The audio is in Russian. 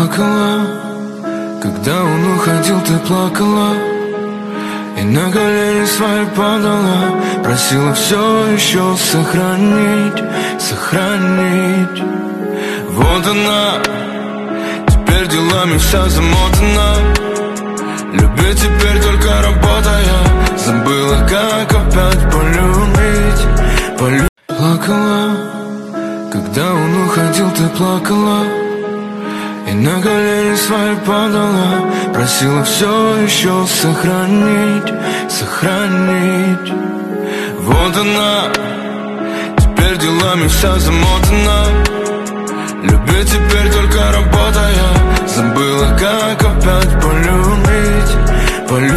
плакала. Когда он уходил, ты плакала. И на колени свои падала. Просила все еще сохранить, сохранить. Вот она, теперь делами вся замотана. Любить теперь только работая. Забыла, как опять полюбить, полюбить. Плакала. Когда он уходил, ты плакала. И на колени свои падала. Просила все еще сохранить, сохранить. Вот она, теперь делами вся замотана. Любить теперь только работая. Забыла, как опять полюбить, полюбить.